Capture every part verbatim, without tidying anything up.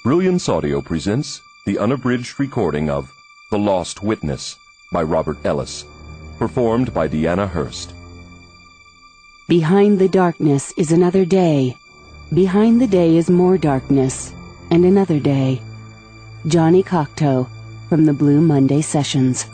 Brilliance Audio presents the unabridged recording of The Lost Witness by Robert Ellis, performed by Deanna Hurst. Behind the darkness is another day. Behind the day is more darkness, and another day. Johnny Cocteau, from the Blue Monday Sessions.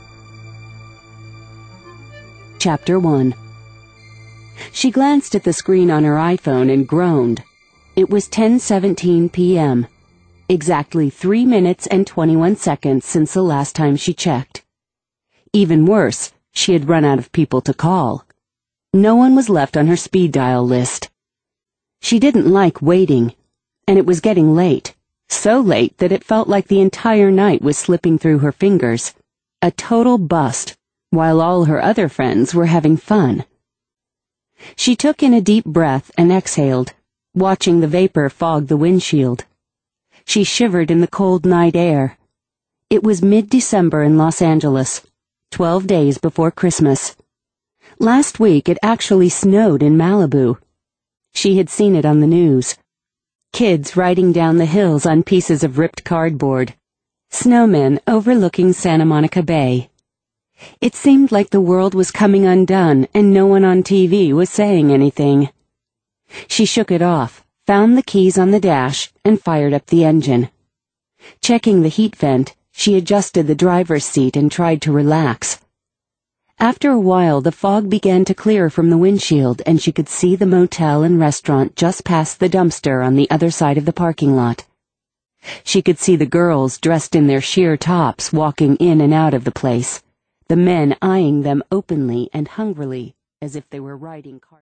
Chapter one. She glanced at the screen on her iPhone and groaned. It was ten seventeen p.m., exactly three minutes and twenty-one seconds since the last time she checked. Even worse, she had run out of people to call. No one was left on her speed dial list. She didn't like waiting, and it was getting late, so late that it felt like the entire night was slipping through her fingers. A total bust, while all her other friends were having fun. She took in a deep breath and exhaled, watching the vapor fog the windshield. She shivered in the cold night air. It was mid-December in Los Angeles, twelve days before Christmas. Last week it actually snowed in Malibu. She had seen it on the news. Kids riding down the hills on pieces of ripped cardboard. Snowmen overlooking Santa Monica Bay. It seemed like the world was coming undone and no one on T V was saying anything. She shook it off, found the keys on the dash, and fired up the engine. Checking the heat vent, she adjusted the driver's seat and tried to relax. After a while, the fog began to clear from the windshield and she could see the motel and restaurant just past the dumpster on the other side of the parking lot. She could see the girls dressed in their sheer tops walking in and out of the place, the men eyeing them openly and hungrily as if they were riding cars.